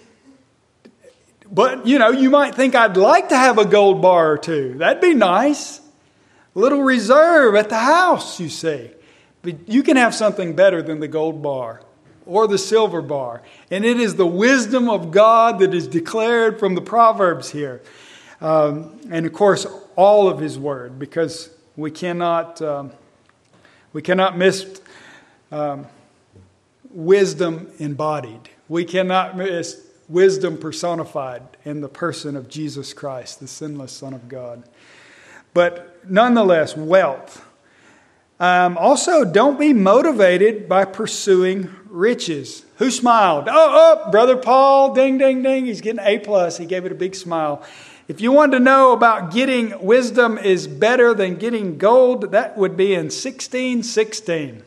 But, you know, you might think I'd like to have a gold bar or two. That'd be nice. A little reserve at the house, you see. But you can have something better than the gold bar or the silver bar. And it is the wisdom of God that is declared from the Proverbs here. Um, and of course, all of His Word, because we cannot um, we cannot miss um, wisdom embodied. We cannot miss wisdom personified in the person of Jesus Christ, the sinless Son of God. But nonetheless, wealth. Um, also, don't be motivated by pursuing riches. Who smiled? Oh, oh, Brother Paul, ding, ding, ding. He's getting A plus. He gave it a big smile. If you wanted to know about getting wisdom is better than getting gold, that would be in sixteen sixteen.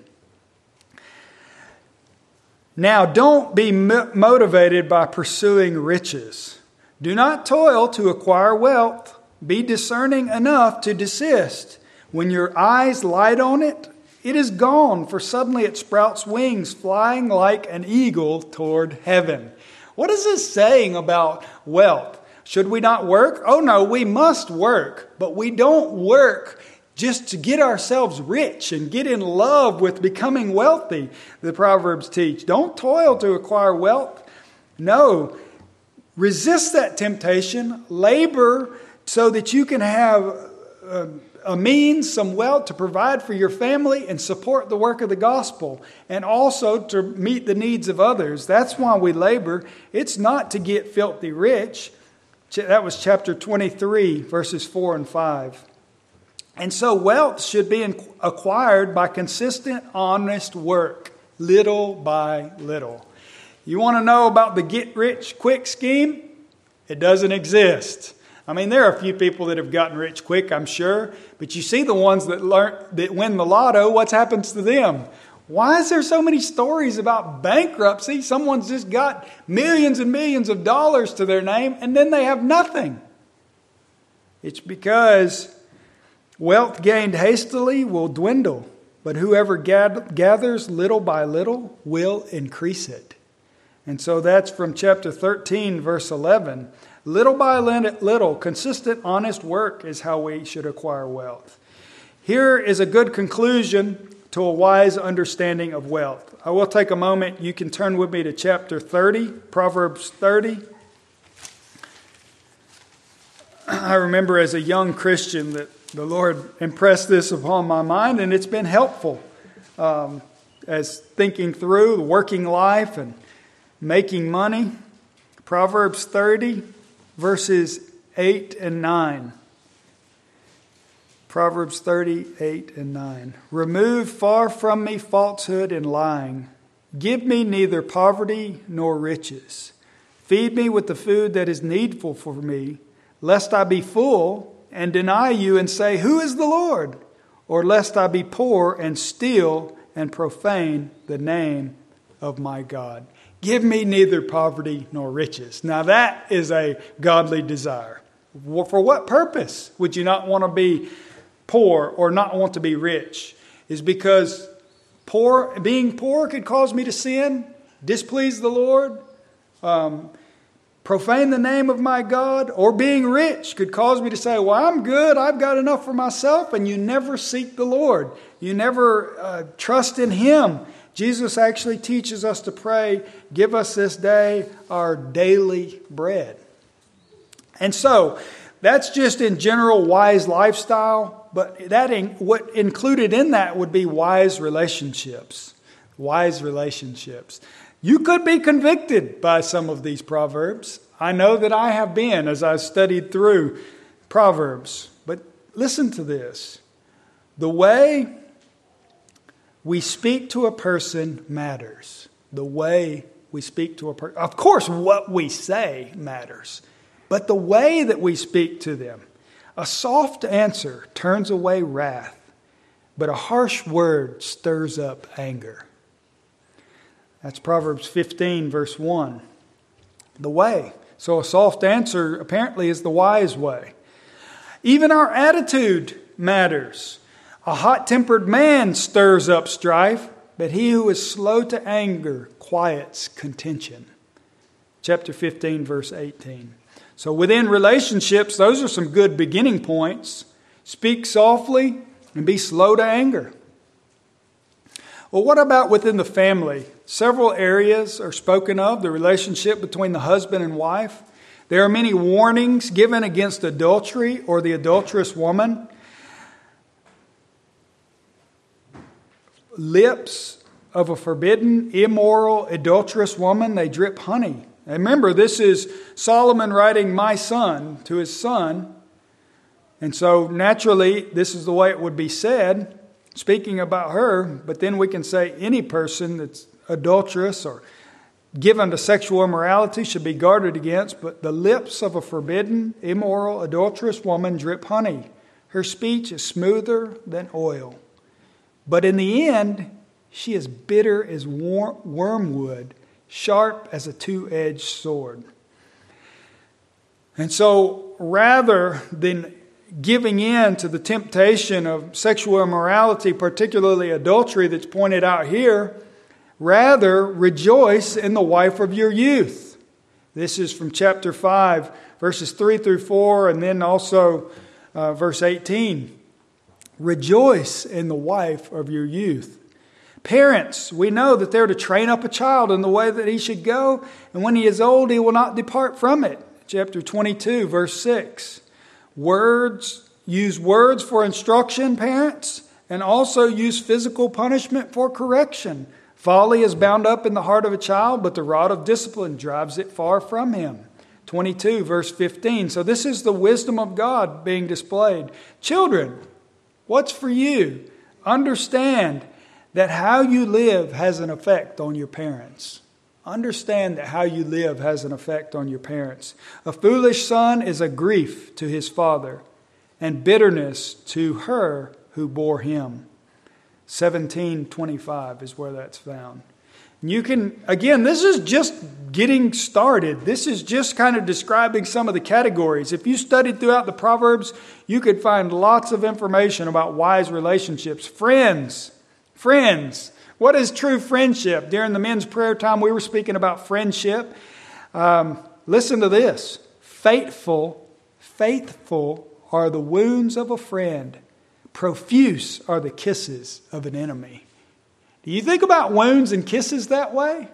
Now, don't be motivated by pursuing riches. Do not toil to acquire wealth. Be discerning enough to desist. When your eyes light on it, it is gone, for suddenly it sprouts wings, flying like an eagle toward heaven. What is this saying about wealth? Should we not work? Oh no, we must work, but we don't work just to get ourselves rich and get in love with becoming wealthy, the Proverbs teach. Don't toil to acquire wealth. No, resist that temptation. Labor so that you can have uh, a means, some wealth to provide for your family and support the work of the gospel, and also to meet the needs of others. That's why we labor. It's not to get filthy rich. That was chapter twenty-three, verses four and five. And so wealth should be acquired by consistent, honest work, little by little. You want to know about the get-rich-quick scheme? It doesn't exist. I mean, there are a few people that have gotten rich quick, I'm sure. But you see the ones that learn, that win the lotto, what happens to them? Why is there so many stories about bankruptcy? Someone's just got millions and millions of dollars to their name, and then they have nothing. It's because wealth gained hastily will dwindle, but whoever gathers little by little will increase it. And so that's from chapter thirteen, verse eleven. Little by little, consistent, honest work is how we should acquire wealth. Here is a good conclusion to a wise understanding of wealth. I will take a moment. You can turn with me to chapter thirty, Proverbs thirty. I remember as a young Christian that the Lord impressed this upon my mind, and it's been helpful um, as thinking through the working life and making money. Proverbs thirty, verses eight and nine. Proverbs thirty, eight and nine. Remove far from me falsehood and lying. Give me neither poverty nor riches. Feed me with the food that is needful for me, lest I be full and deny you and say, who is the Lord? Or lest I be poor and steal and profane the name of my God. Give me neither poverty nor riches. Now that is a godly desire. For what purpose would you not want to be poor or not want to be rich? Is because poor, being poor could cause me to sin, displease the Lord, um, profane the name of my God, or being rich could cause me to say, well, I'm good, I've got enough for myself, and you never seek the Lord. You never uh, trust in Him. Jesus actually teaches us to pray, give us this day our daily bread. And so, that's just in general wise lifestyle, but that in, what included in that would be wise relationships. Wise relationships. You could be convicted by some of these Proverbs. I know that I have been as I've studied through Proverbs. But listen to this. The way we speak to a person matters. The way we speak to a person. Of course, what we say matters. But the way that we speak to them. A soft answer turns away wrath, but a harsh word stirs up anger. That's Proverbs fifteen, verse one. The way. So a soft answer apparently is the wise way. Even our attitude matters. A hot-tempered man stirs up strife, but he who is slow to anger quiets contention. Chapter fifteen, verse eighteen. So within relationships, those are some good beginning points. Speak softly and be slow to anger. Well, what about within the family? Several areas are spoken of, the relationship between the husband and wife. There are many warnings given against adultery or the adulterous woman. Lips of a forbidden, immoral, adulterous woman, they drip honey. And remember, this is Solomon writing my son to his son. And so naturally, this is the way it would be said. speaking about her, but then we can say any person that's adulterous or given to sexual immorality should be guarded against. But the lips of a forbidden, immoral, adulterous woman drip honey. Her speech is smoother than oil. But in the end, she is bitter as wormwood, sharp as a two-edged sword. And so rather than giving in to the temptation of sexual immorality, particularly adultery that's pointed out here, rather rejoice in the wife of your youth. This is from chapter five, verses three through four, and then also uh, verse eighteen. Rejoice in the wife of your youth. Parents, we know that they're to train up a child in the way that he should go, and when he is old, he will not depart from it. Chapter twenty-two, verse six. Words, use words for instruction, parents, and also use physical punishment for correction. Folly is bound up in the heart of a child, but the rod of discipline drives it far from him. twenty-two, verse fifteen. So this is the wisdom of God being displayed. Children, what's for you? Understand that how you live has an effect on your parents. Understand that how you live has an effect on your parents. A foolish son is a grief to his father, and bitterness to her who bore him. seventeen twenty-five is where that's found. And you can, again, this is just getting started. This is just kind of describing some of the categories. If you studied throughout the Proverbs, you could find lots of information about wise relationships. Friends, friends. What is true friendship? During the men's prayer time, we were speaking about friendship. Um, listen to this. Faithful, faithful are the wounds of a friend. Profuse are the kisses of an enemy. Do you think about wounds and kisses that way?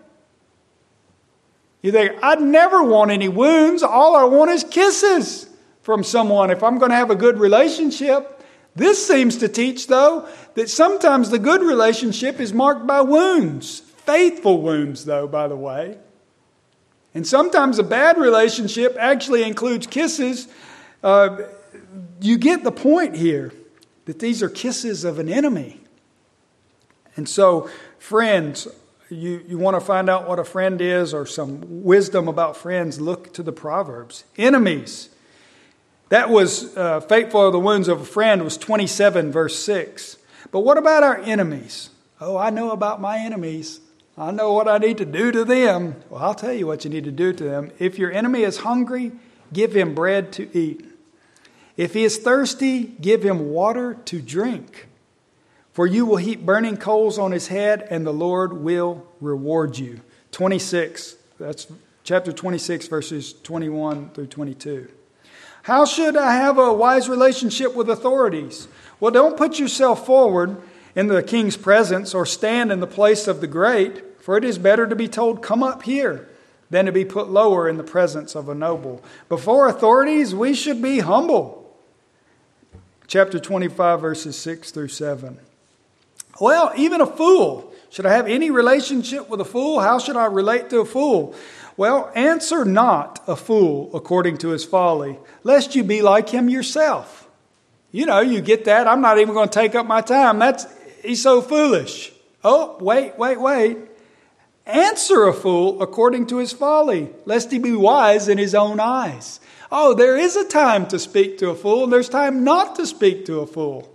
You think, I'd never want any wounds. All I want is kisses from someone if I'm going to have a good relationship. This seems to teach, though, that sometimes the good relationship is marked by wounds. Faithful wounds, though, by the way. And sometimes a bad relationship actually includes kisses. Uh, you get the point here, that these are kisses of an enemy. And so, friends, you, you want to find out what a friend is or some wisdom about friends, look to the Proverbs. Enemies. That was uh, faithful are the wounds of a friend was twenty-seven, verse six. But what about our enemies? Oh, I know about my enemies. I know what I need to do to them. Well, I'll tell you what you need to do to them. If your enemy is hungry, give him bread to eat. If he is thirsty, give him water to drink. For you will heap burning coals on his head, and the Lord will reward you. twenty-six, that's chapter twenty-six, verses twenty-one through twenty-two. How should I have a wise relationship with authorities? Well, don't put yourself forward in the king's presence or stand in the place of the great, for it is better to be told, come up here, than to be put lower in the presence of a noble. Before authorities, we should be humble. Chapter twenty-five, verses six through seven. Well, even a fool. Should I have any relationship with a fool? How should I relate to a fool? Well, answer not a fool according to his folly, lest you be like him yourself. You know, you get that. I'm not even going to take up my time. That's he's so foolish. Oh, wait, wait, wait. Answer a fool according to his folly, lest he be wise in his own eyes. Oh, there is a time to speak to a fool, and there's time not to speak to a fool.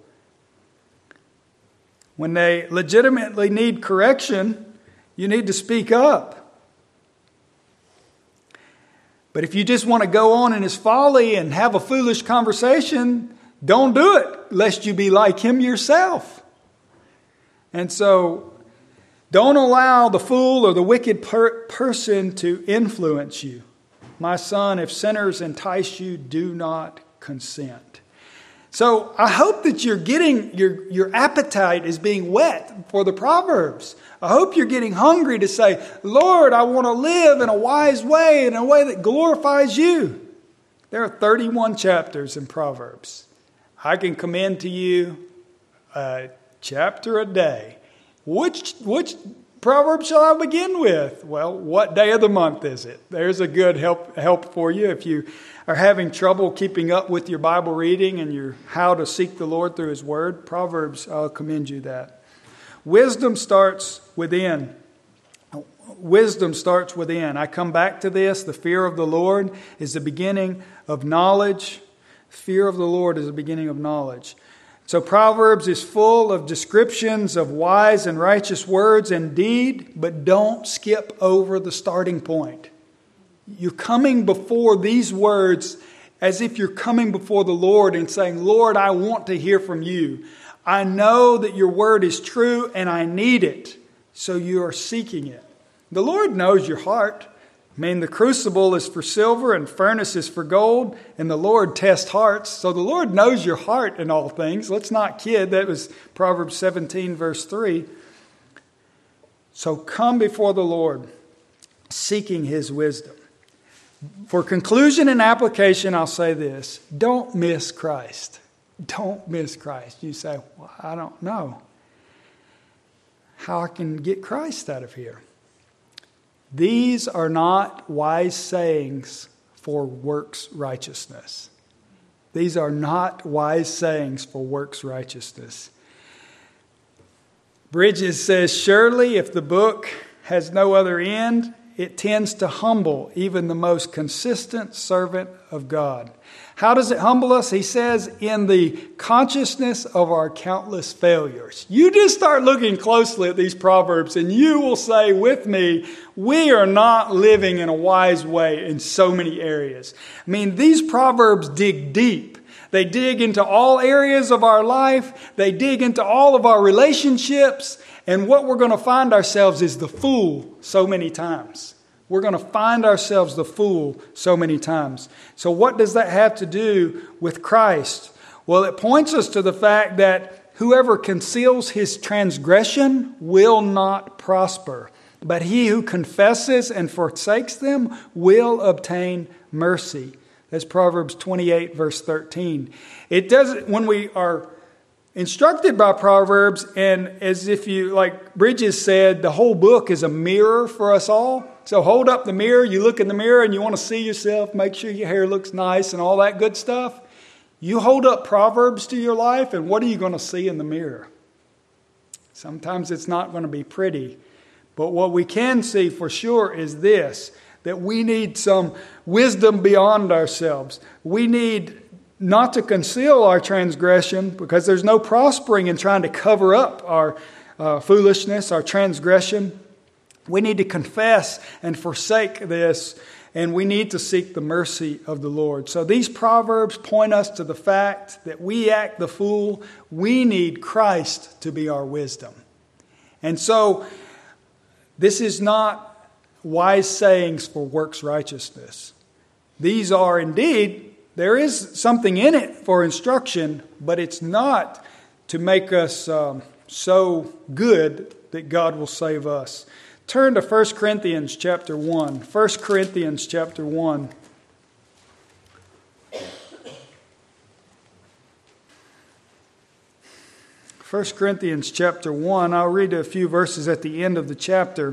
When they legitimately need correction, you need to speak up. But if you just want to go on in his folly and have a foolish conversation, don't do it, lest you be like him yourself. And so, don't allow the fool or the wicked per- person to influence you. My son, if sinners entice you, do not consent. So I hope that you're getting, your, your appetite is being whet for the Proverbs. I hope you're getting hungry to say, Lord, I want to live in a wise way, in a way that glorifies you. There are thirty-one chapters in Proverbs. I can commend to you a chapter a day. Which, which proverb shall I begin with? Well, what day of the month is it? There's a good help help for you if you are having trouble keeping up with your Bible reading and your how to seek the Lord through His Word. Proverbs, I'll commend you that. Wisdom starts within. Wisdom starts within. I come back to this. The fear of the Lord is the beginning of knowledge. Fear of the Lord is the beginning of knowledge. So Proverbs is full of descriptions of wise and righteous words indeed, but don't skip over the starting point. You're coming before these words as if you're coming before the Lord and saying, Lord, I want to hear from you. I know that your word is true and I need it. So you are seeking it. The Lord knows your heart. I mean, the crucible is for silver and furnace is for gold, and the Lord tests hearts. So the Lord knows your heart in all things. Let's not kid. That was Proverbs seventeen, verse three. So come before the Lord, seeking His wisdom. For conclusion and application, I'll say this. Don't miss Christ. Don't miss Christ. You say, well, I don't know how I can get Christ out of here. These are not wise sayings for works righteousness. These are not wise sayings for works righteousness. Bridges says, surely if the book has no other end, it tends to humble even the most consistent servant of God. How does it humble us? He says, in the consciousness of our countless failures. You just start looking closely at these Proverbs and you will say with me, we are not living in a wise way in so many areas. I mean, these Proverbs dig deep. They dig into all areas of our life. They dig into all of our relationships. And what we're going to find ourselves is the fool so many times. We're going to find ourselves the fool so many times. So what does that have to do with Christ? Well, it points us to the fact that whoever conceals his transgression will not prosper, but he who confesses and forsakes them will obtain mercy. That's Proverbs twenty-eight, verse thirteen. It doesn't, when we are instructed by Proverbs, and as if you, like Bridges said, the whole book is a mirror for us all. So hold up the mirror, you look in the mirror and you want to see yourself, make sure your hair looks nice and all that good stuff. You hold up Proverbs to your life and what are you going to see in the mirror? Sometimes it's not going to be pretty. But what we can see for sure is this, that we need some wisdom beyond ourselves. We need not to conceal our transgression because there's no prospering in trying to cover up our uh, foolishness, our transgression. We need to confess and forsake this, and we need to seek the mercy of the Lord. So these Proverbs point us to the fact that we act the fool. We need Christ to be our wisdom. And so this is not wise sayings for works righteousness. These are indeed, there is something in it for instruction, but it's not to make us um, so good that God will save us. Turn to First Corinthians chapter one. First Corinthians chapter one. First Corinthians chapter one. I'll read a few verses at the end of the chapter.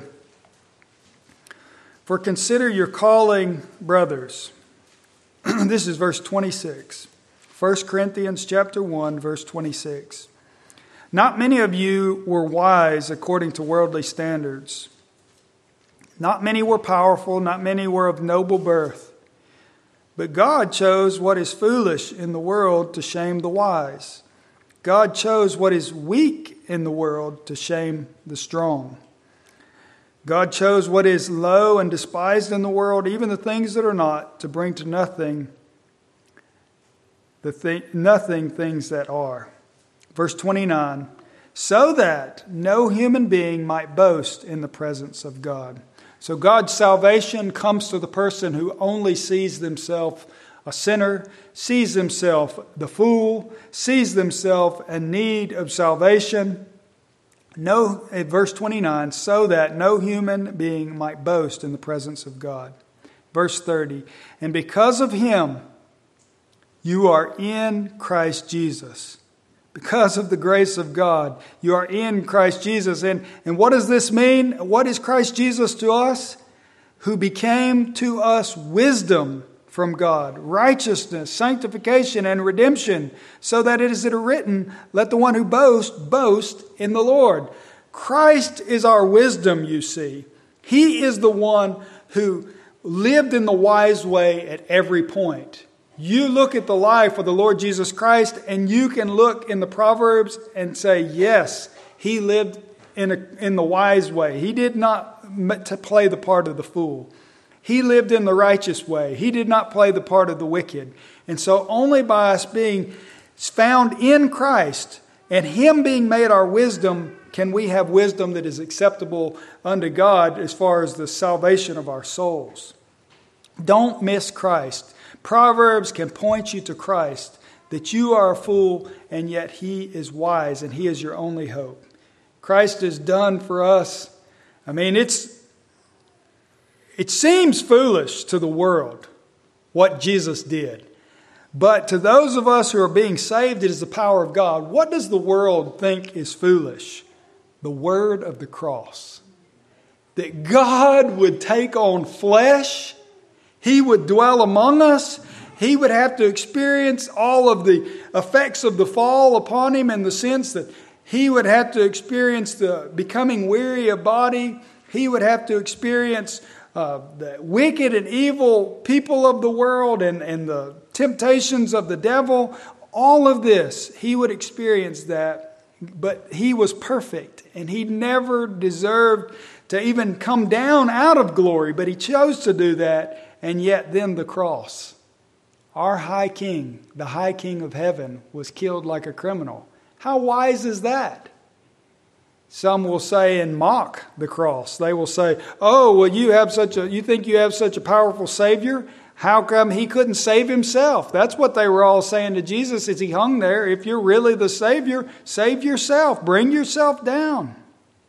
For consider your calling, brothers. This is verse twenty-six. First Corinthians chapter one, verse twenty-six. Not many of you were wise according to worldly standards. Not many were powerful, not many were of noble birth. But God chose what is foolish in the world to shame the wise. God chose what is weak in the world to shame the strong. God chose what is low and despised in the world, even the things that are not, to bring to nothing the th- nothing things that are. Verse twenty-nine, so that no human being might boast in the presence of God. So God's salvation comes to the person who only sees themselves a sinner, sees himself the fool, sees themselves in need of salvation. No, at verse twenty-nine, so that no human being might boast in the presence of God. Verse thirty, and because of him, you are in Christ Jesus, because of the grace of God. You are in Christ Jesus. And, and what does this mean? What is Christ Jesus to us? Who became to us wisdom from God, righteousness, sanctification, and redemption, so that it is written, let the one who boasts, boast in the Lord. Christ is our wisdom, you see. He is the one who lived in the wise way at every point. You look at the life of the Lord Jesus Christ, and you can look in the Proverbs and say, yes, he lived in, a, in the wise way. He did not to play the part of the fool. He lived in the righteous way. He did not play the part of the wicked. And so only by us being found in Christ and Him being made our wisdom can we have wisdom that is acceptable unto God as far as the salvation of our souls. Don't miss Christ. Proverbs can point you to Christ, that you are a fool and yet He is wise and He is your only hope. Christ has done for us. I mean, it's It seems foolish to the world what Jesus did. But to those of us who are being saved, it is the power of God. What does the world think is foolish? The word of the cross. That God would take on flesh. He would dwell among us. He would have to experience all of the effects of the fall upon Him, in the sense that He would have to experience the becoming weary of body. He would have to experience Uh, the wicked and evil people of the world and, and the temptations of the devil. All of this, He would experience that. But He was perfect and He never deserved to even come down out of glory. But He chose to do that. And yet then the cross. Our high king, the high king of heaven, was killed like a criminal. How wise is that? Some will say and mock the cross. They will say, oh, well, you have such a, you think you have such a powerful Savior? How come He couldn't save Himself? That's what they were all saying to Jesus as He hung there. If you're really the Savior, save yourself. Bring yourself down.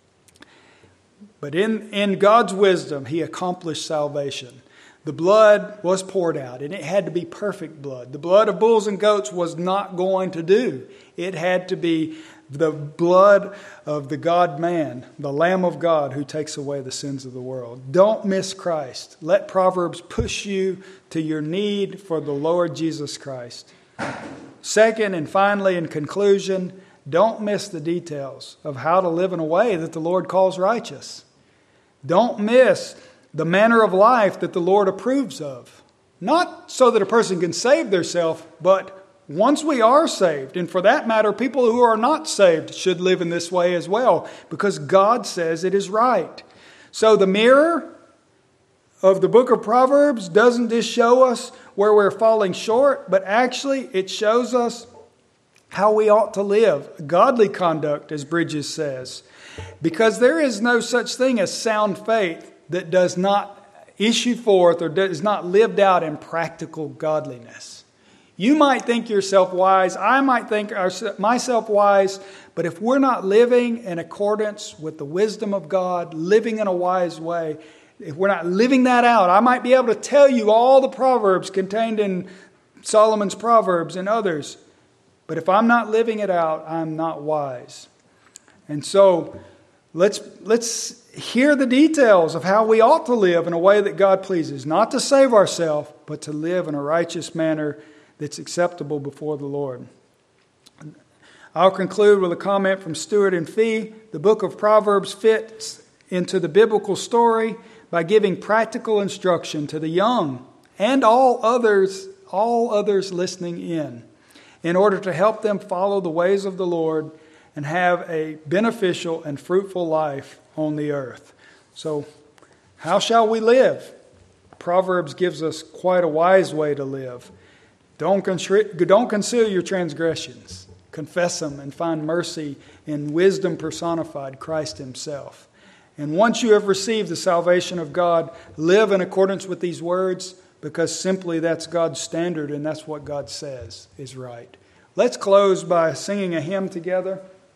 But in, in God's wisdom, He accomplished salvation. The blood was poured out, and it had to be perfect blood. The blood of bulls and goats was not going to do. It had to be the blood of the God-man, the Lamb of God who takes away the sins of the world. Don't miss Christ. Let Proverbs push you to your need for the Lord Jesus Christ. Second, and finally, in conclusion, don't miss the details of how to live in a way that the Lord calls righteous. Don't miss the manner of life that the Lord approves of. Not so that a person can save themselves, but once we are saved, and for that matter, people who are not saved should live in this way as well, because God says it is right. So the mirror of the book of Proverbs doesn't just show us where we're falling short, but actually it shows us how we ought to live. Godly conduct, as Bridges says. Because there is no such thing as sound faith that does not issue forth or is not lived out in practical godliness. You might think yourself wise. I might think myself wise. But if we're not living in accordance with the wisdom of God, living in a wise way, if we're not living that out, I might be able to tell you all the proverbs contained in Solomon's Proverbs and others. But if I'm not living it out, I'm not wise. And so let's let's hear the details of how we ought to live in a way that God pleases. Not to save ourselves, but to live in a righteous manner that's acceptable before the Lord. I'll conclude with a comment from Stewart and Fee. The book of Proverbs fits into the biblical story by giving practical instruction to the young and all others, all others listening in, in order to help them follow the ways of the Lord and have a beneficial and fruitful life on the earth. So, how shall we live? Proverbs gives us quite a wise way to live. Don't, contri- don't conceal your transgressions. Confess them and find mercy in wisdom personified, Christ Himself. And once you have received the salvation of God, live in accordance with these words, because simply that's God's standard and that's what God says is right. Let's close by singing a hymn together.